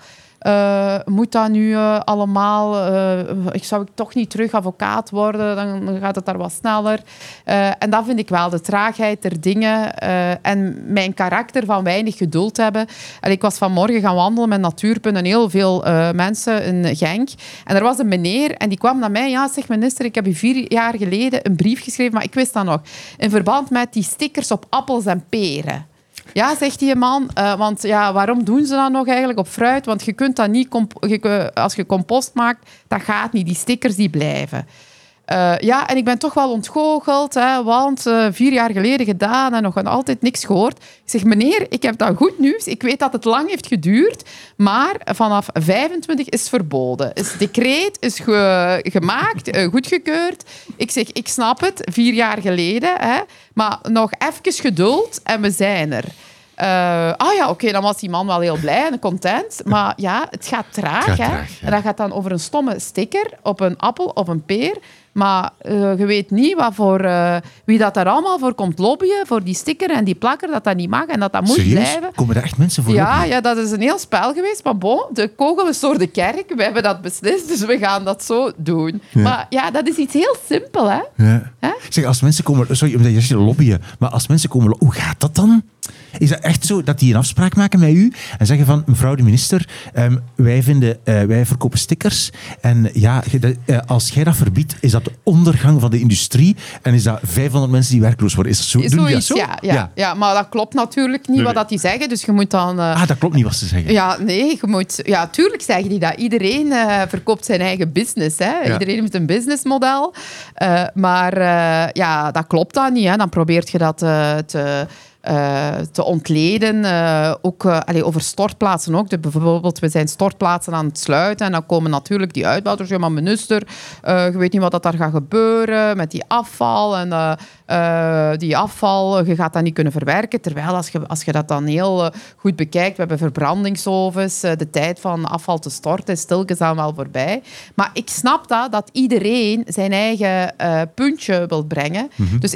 moet dat nu allemaal... zou ik toch niet terug advocaat worden? Dan gaat het daar wat sneller. En dat vind ik wel, de traagheid der dingen. En mijn karakter van weinig geduld hebben. Ik was vanmorgen gaan wandelen met Natuurpunt en heel veel mensen in Genk. En er was een meneer en die kwam naar mij. Ja, zeg minister, ik heb u 4 jaar geleden een brief geschreven, maar ik wist dat nog. In verband met die stickers op appels en peren. Ja, zegt die man, want waarom doen ze dat nog eigenlijk op fruit? Want je kunt dat niet, als je compost maakt, dat gaat niet. Die stickers die blijven. En ik ben toch wel ontgoocheld, hè, want 4 jaar geleden gedaan en nog altijd niks gehoord. Ik zeg, meneer, ik heb dan goed nieuws. Ik weet dat het lang heeft geduurd, maar vanaf 25 is verboden. Het decreet is gemaakt, goedgekeurd. Ik zeg, ik snap het, 4 jaar geleden, hè, maar nog even geduld en we zijn er. Dan was die man wel heel blij en content. Maar ja, het gaat traag. En dat gaat dan over een stomme sticker op een appel of een peer. Maar je weet niet wie dat daar allemaal voor komt lobbyen, voor die sticker en die plakker, dat niet mag en dat moet blijven. Komen er echt mensen voor lobbyen? Ja, dat is een heel spel geweest. Maar bon, de kogel is door de kerk. We hebben dat beslist, dus we gaan dat zo doen. Ja. Maar ja, dat is iets heel simpel, hè? Ja. Zeg, als mensen komen... Sorry, omdat je zegt lobbyen. Maar als mensen komen... Hoe gaat dat dan? Is dat echt zo dat die een afspraak maken met u en zeggen van, mevrouw de minister, wij verkopen stickers en ja, als jij dat verbiedt, is dat de ondergang van de industrie en is dat 500 mensen die werkloos worden? Is dat zo? Doen die dat zo? Ja, maar dat klopt natuurlijk niet wat die zeggen, dus je moet dan... dat klopt niet wat ze zeggen. Ja, nee, je moet... Ja, tuurlijk zeggen die dat. Iedereen verkoopt zijn eigen business, hè. Ja. Iedereen heeft een businessmodel. Maar dat klopt dan niet, hè. Dan probeert je dat te ontleden. Over stortplaatsen ook. Bijvoorbeeld, we zijn stortplaatsen aan het sluiten en dan komen natuurlijk die uitbaters. Ja, maar minister, je weet niet wat dat daar gaat gebeuren met die afval. En die afval, je gaat dat niet kunnen verwerken. Terwijl, als je dat dan heel goed bekijkt, we hebben verbrandingsovens, de tijd van afval te storten is stilgezaan wel voorbij. Maar ik snap dat iedereen zijn eigen puntje wil brengen. Mm-hmm. Dus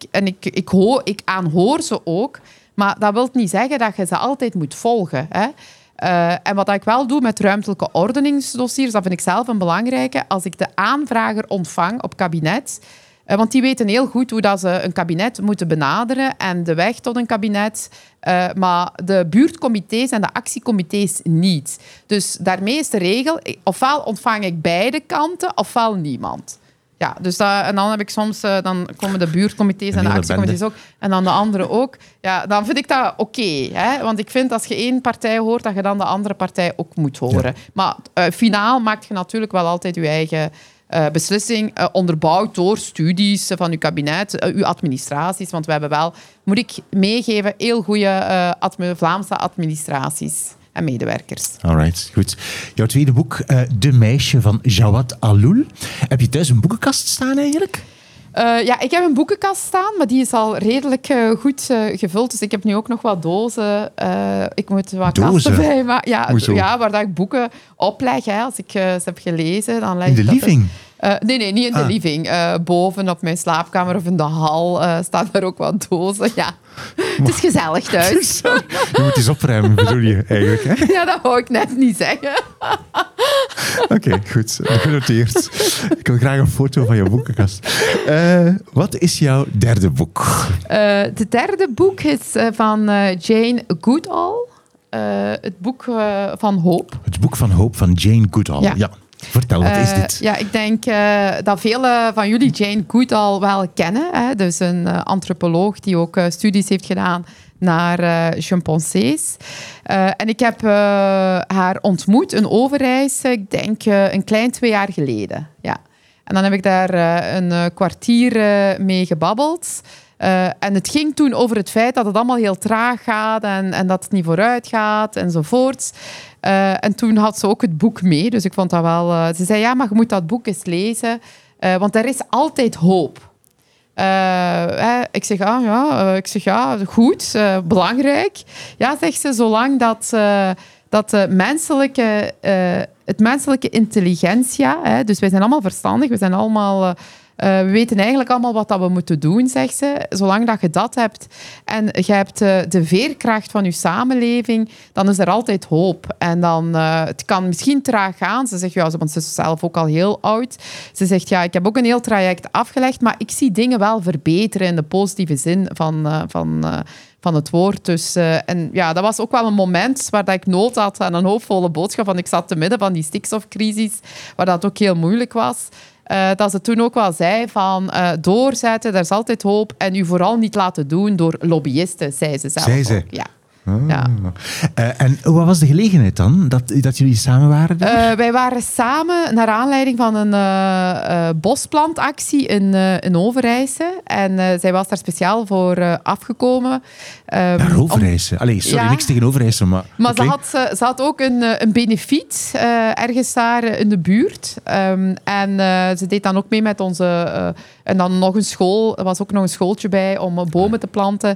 ik aanhoor ze ook. Maar dat wil niet zeggen dat je ze altijd moet volgen. Hè? En wat ik wel doe met ruimtelijke ordeningsdossiers, dat vind ik zelf een belangrijke. Als ik de aanvrager ontvang op kabinet, want die weten heel goed hoe dat ze een kabinet moeten benaderen en de weg tot een kabinet. Maar de buurtcomité's en de actiecomité's niet. Dus daarmee is de regel, ofwel ontvang ik beide kanten, ofwel niemand. Ja, dus en dan heb ik soms... dan komen de buurtcomité's en de actiecomité's ook. En dan de andere ook. Ja, dan vind ik dat oké. Want ik vind als je één partij hoort, dat je dan de andere partij ook moet horen. Ja. Maar finaal maakt je natuurlijk wel altijd je eigen beslissing. Onderbouwd door studies van uw kabinet, uw administraties. Want we hebben wel, moet ik meegeven, heel goede Vlaamse administraties en medewerkers. Alright, goed. Jouw tweede boek, De Meisje van Jawad Alloul. Heb je thuis een boekenkast staan eigenlijk? Ik heb een boekenkast staan, maar die is al redelijk goed gevuld. Dus ik heb nu ook nog wat dozen. Ik moet wat kasten bij. Maar waar dat ik boeken opleg. Hè. Als ik ze heb gelezen, dan leg ik in de living? Nee, niet in de living. Boven op mijn slaapkamer of in de hal staan er ook wat dozen. Ja. Het is gezellig thuis. Je moet eens opruimen, bedoel je eigenlijk? Hè? Ja, dat wou ik net niet zeggen. Oké, goed. Genoteerd. Ik wil graag een foto van je boekenkast. Wat is jouw derde boek? De derde boek is van Jane Goodall. Het boek van hoop. Het boek van hoop van Jane Goodall, ja. Vertel, wat is dit? Ik denk dat velen van jullie Jane Goodall wel kennen. Hè? Dus een antropoloog die ook studies heeft gedaan naar chimpansees. En ik heb haar ontmoet, een overreis, ik denk een klein 2 jaar geleden. Ja. En dan heb ik daar een kwartier mee gebabbeld. En het ging toen over het feit dat het allemaal heel traag gaat en dat het niet vooruit gaat enzovoort. En toen had ze ook het boek mee, dus ik vond dat wel... ze zei, ja, maar je moet dat boek eens lezen, want er is altijd hoop. Ik zeg, goed, belangrijk. Ja, zegt ze, zolang dat het menselijke intelligentia, dus wij zijn allemaal verstandig, we zijn allemaal... we weten eigenlijk allemaal wat dat we moeten doen, zegt ze. Zolang dat je dat hebt en je hebt de veerkracht van je samenleving, dan is er altijd hoop. En dan, het kan misschien traag gaan. Ze zegt, want ze is zelf ook al heel oud. Ze zegt, ik heb ook een heel traject afgelegd, maar ik zie dingen wel verbeteren in de positieve zin van het woord. Dus, dat was ook wel een moment waar dat ik nood had aan een hoopvolle boodschap. Want ik zat te midden van die stikstofcrisis, waar dat ook heel moeilijk was. Dat ze toen ook wel zei van doorzetten, er is altijd hoop. En u vooral niet laten doen door lobbyisten, zei ze zelf ook. Ja. Ja. En wat was de gelegenheid dan, dat jullie samen waren daar? Wij waren samen naar aanleiding van een bosplantactie in Overijse. En zij was daar speciaal voor afgekomen. Naar Overijse? Niks tegen Overijse, maar... Maar ze had ook een benefiet ergens daar in de buurt. En ze deed dan ook mee met onze... en dan nog een school. Er was ook nog een schooltje bij om bomen te planten.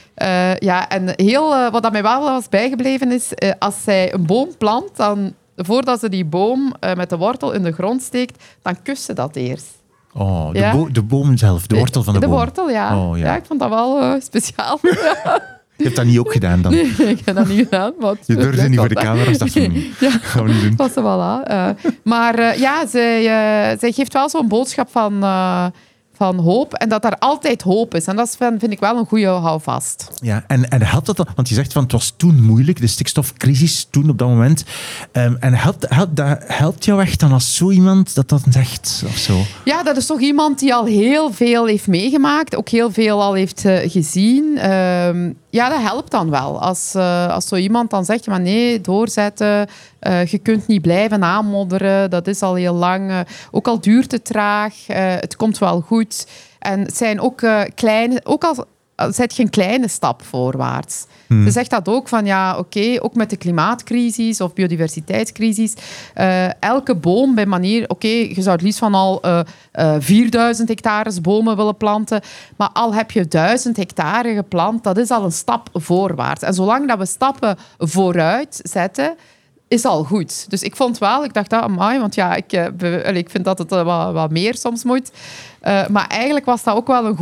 En wat dat mij wel was bijgebleven is... als zij een boom plant, dan... Voordat ze die boom met de wortel in de grond steekt, dan kust ze dat eerst. Oh, de boom zelf, de wortel van de boom. De wortel, ja. Oh, ja. Ja, ik vond dat wel speciaal. Je hebt dat niet ook gedaan dan? Nee, ik heb dat niet gedaan. Je durfde niet voor de camera's, dat gaan we niet doen. Was ze wel aan. Maar zij geeft wel zo'n boodschap van hoop en dat er altijd hoop is. En dat vind ik wel een goede houvast. Ja, en helpt dat dan? Want je zegt van het was toen moeilijk, de stikstofcrisis toen op dat moment. En helpt jou echt dan als zo iemand dat zegt of zo? Ja, dat is toch iemand die al heel veel heeft meegemaakt, ook heel veel al heeft gezien. Ja, dat helpt dan wel. Als zo iemand dan zegt, maar nee, doorzetten, je kunt niet blijven aanmodderen, dat is al heel lang. Ook al duurt het traag, het komt wel goed. En het zijn ook kleine, ook al zet je een kleine stap voorwaarts. Ze zegt dat ook van, ook met de klimaatcrisis of biodiversiteitscrisis, elke boom bij manier, je zou het liefst van al 4000 hectares bomen willen planten, maar al heb je 1000 hectare geplant, dat is al een stap voorwaarts. En zolang dat we stappen vooruit zetten, is al goed. Dus ik dacht, amai, want ik vind dat het wat meer soms moet. Maar eigenlijk was dat ook wel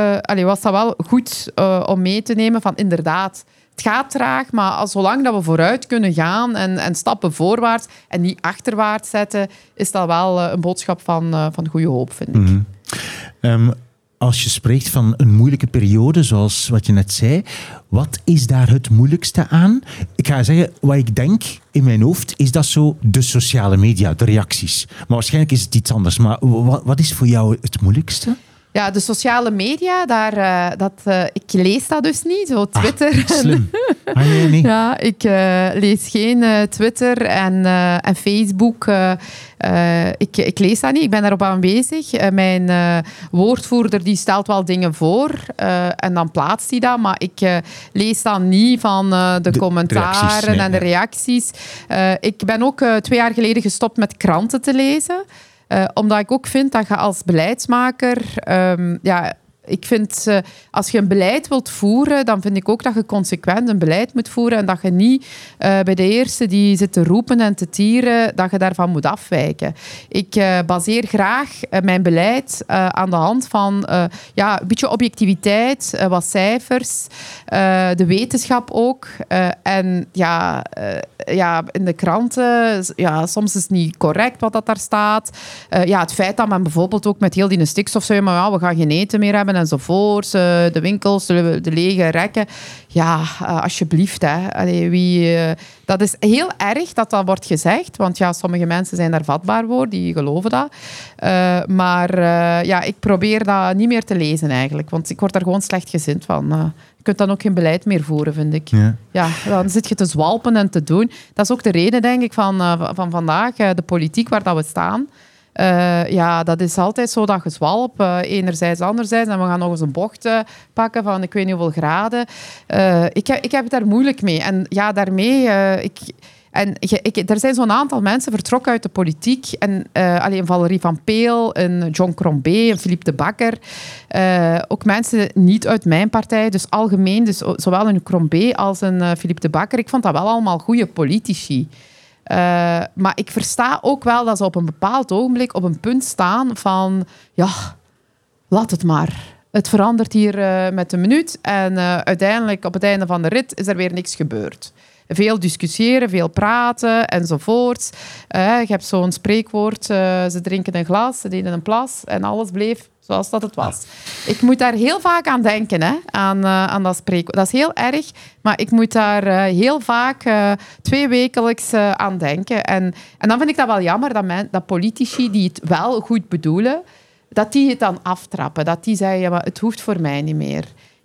goed om mee te nemen van inderdaad, het gaat traag, maar zolang dat we vooruit kunnen gaan en stappen voorwaarts en niet achterwaarts zetten, is dat wel een boodschap van goede hoop, vind ik. Als je spreekt van een moeilijke periode, zoals wat je net zei, wat is daar het moeilijkste aan? Ik ga zeggen, wat ik denk in mijn hoofd, is dat zo de sociale media, de reacties. Maar waarschijnlijk is het iets anders. Maar wat is voor jou het moeilijkste? Ja, de sociale media, ik lees dat dus niet, zo Twitter. Slim. Nee. Ja, ik lees geen Twitter en Facebook. Ik lees dat niet, ik ben daarop aanwezig. Mijn woordvoerder die stelt wel dingen voor en dan plaatst hij dat, maar ik lees dan niet van de commentaren en de reacties. Ik ben ook 2 jaar geleden gestopt met kranten te lezen. Omdat ik ook vind dat je als beleidsmaker... ik vind, als je een beleid wilt voeren, dan vind ik ook dat je consequent een beleid moet voeren en dat je niet bij de eerste die zit te roepen en te tieren, dat je daarvan moet afwijken. Ik baseer graag mijn beleid aan de hand van een beetje objectiviteit, wat cijfers, de wetenschap ook. En in de kranten, soms is het niet correct wat dat daar staat. Het feit dat men bijvoorbeeld ook met heel die stikstof zei, maar we gaan geen eten meer hebben enzovoort, de winkels, de lege rekken. Ja, alsjeblieft. Hè. Dat is heel erg dat wordt gezegd, want sommige mensen zijn daar vatbaar voor, die geloven dat. Ik probeer dat niet meer te lezen eigenlijk, want ik word daar gewoon slechtgezind van. Je kunt dan ook geen beleid meer voeren, vind ik. Ja, dan zit je te zwalpen en te doen. Dat is ook de reden, denk ik, van vandaag, de politiek waar dat we staan. Dat is altijd zo dat gezwalp, enerzijds, anderzijds. En we gaan nog eens een bocht pakken van ik weet niet hoeveel graden. Ik heb het daar moeilijk mee. En daarmee... er zijn zo'n aantal mensen vertrokken uit de politiek. En een Valerie van Peel, een John Crombie, een Philippe de Bakker. Ook mensen niet uit mijn partij. Dus algemeen, dus zowel een Crombie als een Philippe de Bakker. Ik vond dat wel allemaal goede politici. Maar ik versta ook wel dat ze op een bepaald ogenblik op een punt staan van... laat het maar. Het verandert hier met een minuut. En uiteindelijk, op het einde van de rit, is er weer niks gebeurd. Veel discussiëren, veel praten enzovoort. Je hebt zo'n spreekwoord, ze drinken een glas, ze deden een plas en alles bleef zoals dat het was. Ik moet daar heel vaak aan denken, aan dat spreekwoord. Dat is heel erg, maar ik moet daar heel vaak 2 wekelijks aan denken. En dan vind ik dat wel jammer dat politici die het wel goed bedoelen, dat die het dan aftrappen. Dat die zeggen, maar het hoeft voor mij niet meer.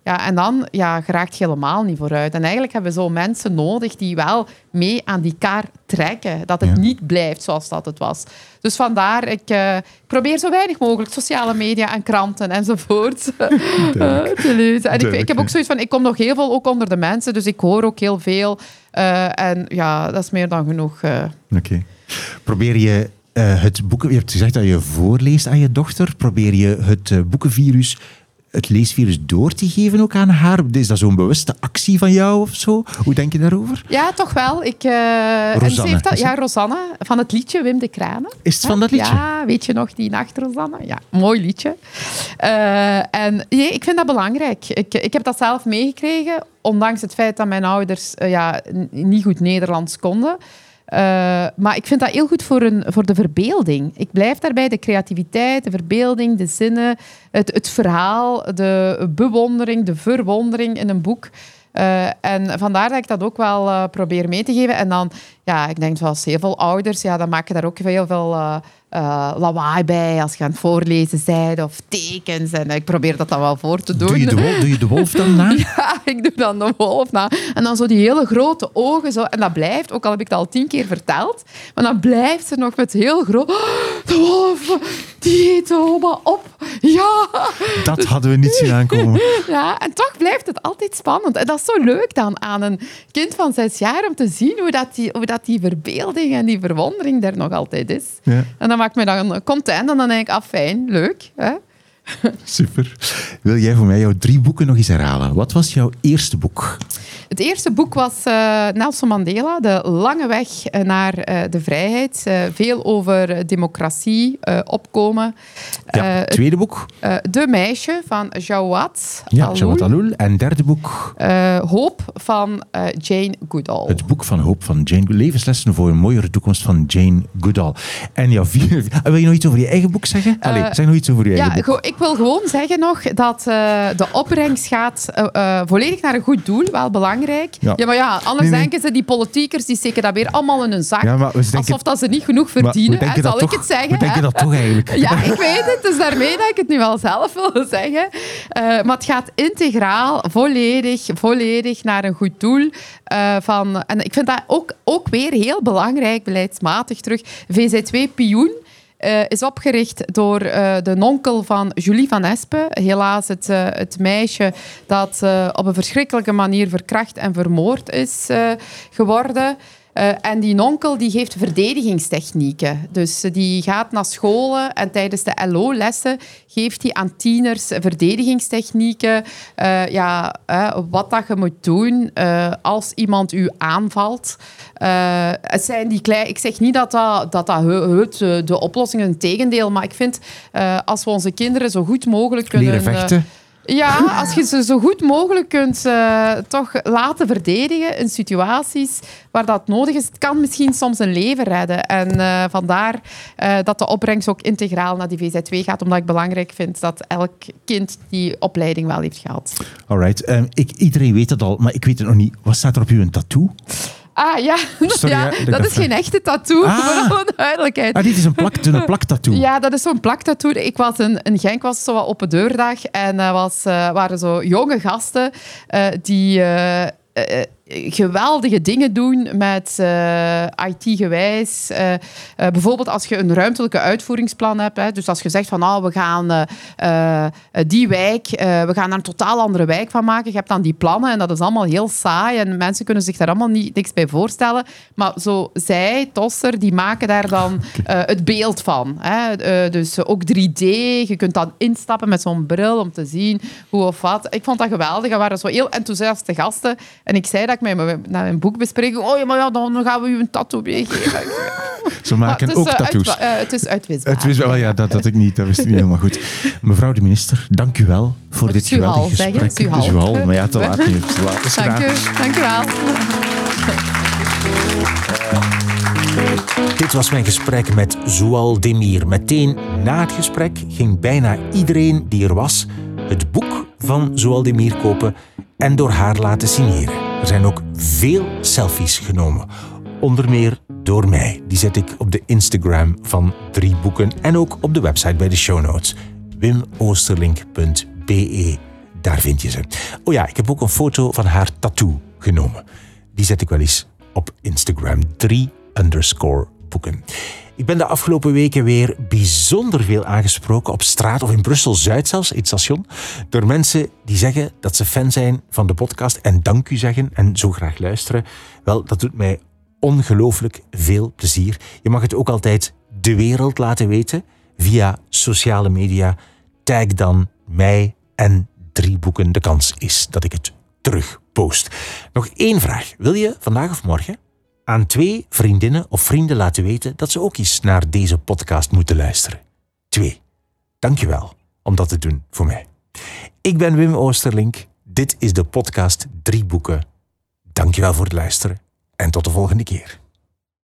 Ja, en dan geraakt je helemaal niet vooruit. En eigenlijk hebben we zo mensen nodig die wel mee aan die kar trekken. Dat het niet blijft zoals dat het was. Dus vandaar, ik probeer zo weinig mogelijk sociale media en kranten enzovoort te lezen. En ik heb ook zoiets van, ik kom nog heel veel ook onder de mensen, dus ik hoor ook heel veel. En ja, dat is meer dan genoeg. Oké. Probeer je het boeken... Je hebt gezegd dat je voorleest aan je dochter. Probeer je het boekenvirus... het leesvirus door te geven ook aan haar? Is dat zo'n bewuste actie van jou of zo? Hoe denk je daarover? Ja, toch wel. Rosanne. Rosanne, van het liedje Wim de Kranen. Is het van dat liedje? Ja, weet je nog die nacht, Rosanne? Ja, mooi liedje. Ik vind dat belangrijk. Ik heb dat zelf meegekregen, ondanks het feit dat mijn ouders niet goed Nederlands konden. Maar ik vind dat heel goed voor de verbeelding. Ik blijf daarbij de creativiteit, de verbeelding, de zinnen, het verhaal, de bewondering, de verwondering in een boek. En vandaar dat ik dat ook wel probeer mee te geven. En dan, ik denk zoals heel veel ouders, dan maken daar ook heel veel lawaai bij als je aan het voorlezen bent of tekens. En ik probeer dat dan wel voor te doen. Doe je de wolf dan na? Ja, ik doe dan de wolf na. En dan zo die hele grote ogen. Zo. En dat blijft, ook al heb ik dat al 10 keer verteld, maar dan blijft ze nog met heel groot... de wolf, die eet de oma op. Ja! Dat hadden we niet zien aankomen. Ja, en toch blijft het altijd spannend. En dat is zo leuk dan aan een kind van 6 jaar om te zien hoe dat die verbeelding en die verwondering er nog altijd is. Ja. En dat maakt me dan content en dan denk ik, fijn, leuk. Hè? Super. Wil jij voor mij jouw 3 boeken nog eens herhalen? Wat was jouw eerste boek? Het eerste boek was Nelson Mandela, De Lange Weg naar de Vrijheid. Veel over democratie, opkomen. Het tweede boek? De Meisje van Jawad Aloul. Jawad Aloul. En derde boek? Hoop van Jane Goodall. Het boek van Hoop van Jane Goodall. Levenslessen voor een mooiere toekomst van Jane Goodall. En jouw wil je nog iets over je eigen boek zeggen? Zeg nog iets over je eigen boek. Ik wil gewoon zeggen nog dat de opbrengst gaat volledig naar een goed doel. Wel belangrijk. Ja, maar anders denken ze, die politiekers, die steken dat weer allemaal in hun zak. Ja, alsof dat ze niet genoeg verdienen. Zal ik het zeggen? We denken dat toch eigenlijk. Ja, ik weet het. Het is daarmee dat ik het nu wel zelf wil zeggen. Maar het gaat integraal, volledig naar een goed doel. En ik vind dat ook weer heel belangrijk, beleidsmatig terug. VZ2 Pioen is opgericht door de nonkel van Julie van Espen. Helaas het meisje dat op een verschrikkelijke manier verkracht en vermoord is geworden. En die nonkel die geeft verdedigingstechnieken. Dus die gaat naar scholen en tijdens de LO-lessen geeft hij aan tieners verdedigingstechnieken. Wat dat je moet doen als iemand u aanvalt. Het zijn die ik zeg niet dat de oplossing is, integendeel. Maar ik vind, als we onze kinderen zo goed mogelijk kunnen... Leren vechten. Als je ze zo goed mogelijk kunt toch laten verdedigen in situaties waar dat nodig is. Het kan misschien soms een leven redden. En vandaar dat de opbrengst ook integraal naar die VZ2 gaat, omdat ik belangrijk vind dat elk kind die opleiding wel heeft gehad. Alright. Iedereen weet het al, maar ik weet het nog niet. Wat staat er op uw tattoo? Dat is geen echte tattoo, voor alle duidelijkheid. Dit is een plaktattoo. Ja, dat is zo'n plaktattoo. Ik was in Genk, was zo wat open deurdag en waren zo jonge gasten die geweldige dingen doen met IT-gewijs. Bijvoorbeeld als je een ruimtelijke uitvoeringsplan hebt. Dus als je zegt van we gaan die wijk, we gaan daar een totaal andere wijk van maken. Je hebt dan die plannen en dat is allemaal heel saai en mensen kunnen zich daar allemaal niks bij voorstellen. Maar zo zij, Tosser, die maken daar dan het beeld van. Dus ook 3D. Je kunt dan instappen met zo'n bril om te zien hoe of wat. Ik vond dat geweldig. Er waren zo heel enthousiaste gasten. En ik zei dat ik naar mijn boek bespreek. Dan gaan we u een tattoo meegeven. Ze maken ook tattoos. Het is uitwisbaar. Dat wist ik niet helemaal goed. Mevrouw de minister, dank u wel voor dit geweldige gesprek. Het is uw hal, maar te laat nu. Dank u wel. Dit was mijn gesprek met Zoual Demir. Meteen na het gesprek ging bijna iedereen die er was het boek van Zoual Demir kopen en door haar laten signeren. Er zijn ook veel selfies genomen. Onder meer door mij. Die zet ik op de Instagram van 3 boeken en ook op de website bij de show notes. wimoosterlink.be daar vind je ze. Oh ja, ik heb ook een foto van haar tattoo genomen. Die zet ik wel eens op Instagram. 3_boeken. Ik ben de afgelopen weken weer bijzonder veel aangesproken op straat of in Brussel-Zuid zelfs, in het station, door mensen die zeggen dat ze fan zijn van de podcast en dank u zeggen en zo graag luisteren. Wel, dat doet mij ongelooflijk veel plezier. Je mag het ook altijd de wereld laten weten via sociale media. Tag dan mij en 3 boeken. De kans is dat ik het terugpost. Nog 1 vraag. Wil je vandaag of morgen aan 2 vriendinnen of vrienden laten weten dat ze ook eens naar deze podcast moeten luisteren? 2. Dankjewel om dat te doen voor mij. Ik ben Wim Oosterlink. Dit is de podcast 3 boeken. Dankjewel voor het luisteren en tot de volgende keer.